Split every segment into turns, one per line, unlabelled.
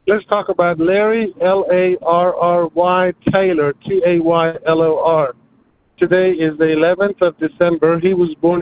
Let's talk about Larry, Larry Taylor, Taylor. Today is the 11th of December. He was born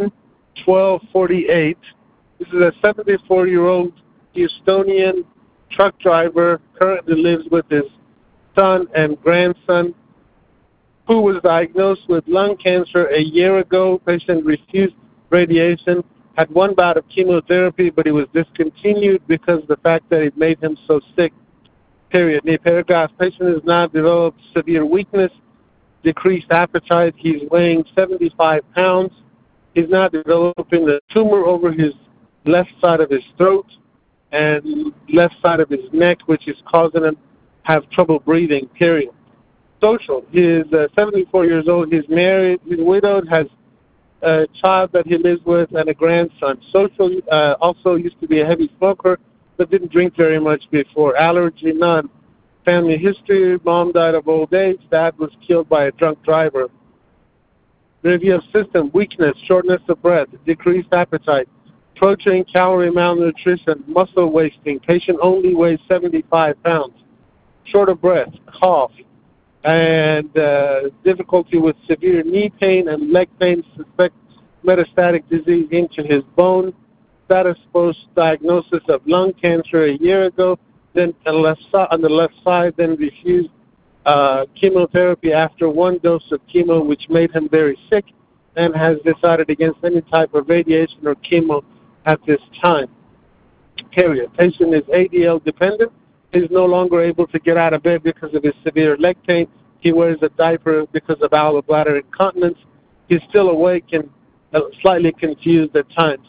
11/12/48. This is a 74-year-old Houstonian truck driver, currently lives with his son and grandson, who was diagnosed with lung cancer a year ago. Patient refused radiation, had one bout of chemotherapy, but he was discontinued because of the fact that it made him so sick. Period. New paragraph. Patient has now developed severe weakness, decreased appetite. He's weighing 75 pounds. He's now developing a tumor over his left side of his throat and left side of his neck, which is causing him have trouble breathing, period. Social. He is 74 years old. He's married. He's widowed, has a child that he lives with, and a grandson. Social. Also used to be a heavy smoker, but didn't drink very much before. Allergy, none. Family history, mom died of old age. Dad was killed by a drunk driver. Review of system, weakness, shortness of breath, decreased appetite, protein, calorie malnutrition, muscle wasting. Patient only weighs 75 pounds. Short of breath, cough, and difficulty with severe knee pain and leg pain. Suspect metastatic disease into his bone. Status post-diagnosis of lung cancer a year ago. Then on the left side, then refused chemotherapy after one dose of chemo, which made him very sick, and has decided against any type of radiation or chemo at this time. Period. Patient is ADL dependent. He's no longer able to get out of bed because of his severe leg pain. He wears a diaper because of bowel bladder incontinence. He's still awake and slightly confused at times.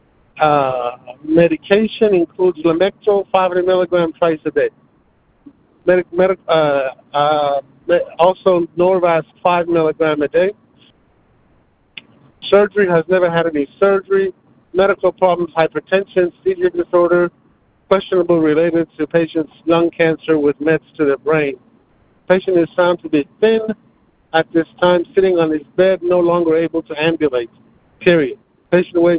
Medication includes Lamictal, 500 milligrams twice a day. Also Norvasc, 5 milligrams a day. Surgery, has never had any surgery. Medical problems, hypertension, seizure disorder, questionable related to patient's lung cancer with mets to the brain. Patient is found to be thin at this time, sitting on his bed, no longer able to ambulate. Period. Patient weighs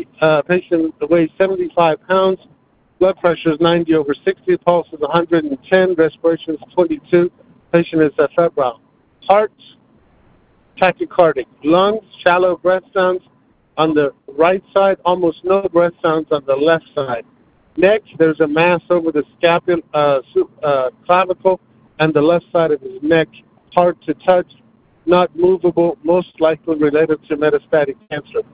75 pounds. Blood pressure is 90/60. Pulse is 110. Respiration is 22. Patient is febrile. Heart, tachycardic. Lungs, shallow breath sounds on the right side, almost no breath sounds on the left side. Neck, there's a mass over the clavicle and the left side of his neck. Hard to touch, not movable, most likely related to metastatic cancer.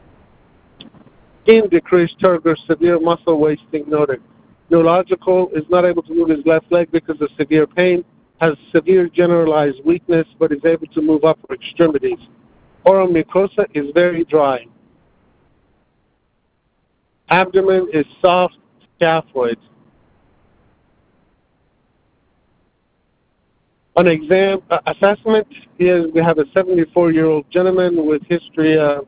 In decreased turgor, severe muscle wasting noted. Neurological, is not able to move his left leg because of severe pain, has severe generalized weakness, but is able to move upper extremities. Oral mucosa is very dry. Abdomen is soft, scaphoid. On exam assessment, we have a 74-year-old gentleman with history of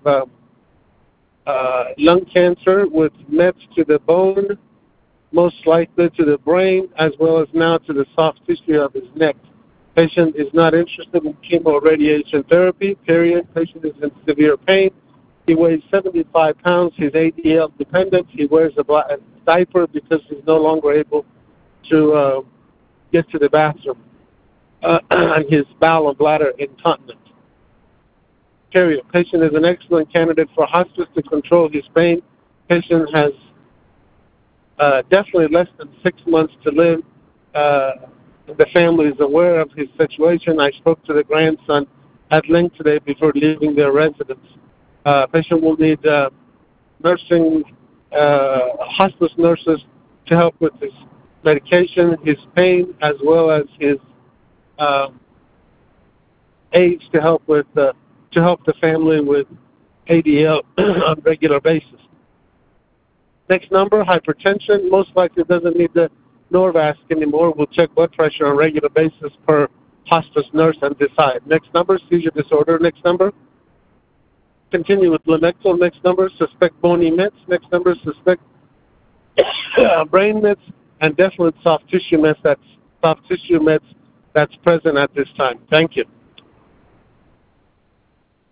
lung cancer with mets to the bone, most likely to the brain, as well as now to the soft tissue of his neck. Patient is not interested in chemo radiation therapy, period. Patient is in severe pain. He weighs 75 pounds. He's ADL dependent. He wears a diaper because he's no longer able to get to the bathroom. And his bowel and bladder incontinent. Period. Patient is an excellent candidate for hospice to control his pain. Patient has definitely less than 6 months to live. The family is aware of his situation. I spoke to the grandson at length today before leaving their residence. Patient will need nursing, hospice nurses to help with his medication, his pain, as well as his aides to help the family with ADL on a regular basis. Next number, hypertension, most likely doesn't need the Norvasc anymore. We'll check blood pressure on a regular basis per hospice nurse and decide. Next number, seizure disorder. Next number, continue with Lamictal. Next number, suspect bony mets. Next number, suspect brain mets, and definite soft tissue mets. That's present at this time. Thank you.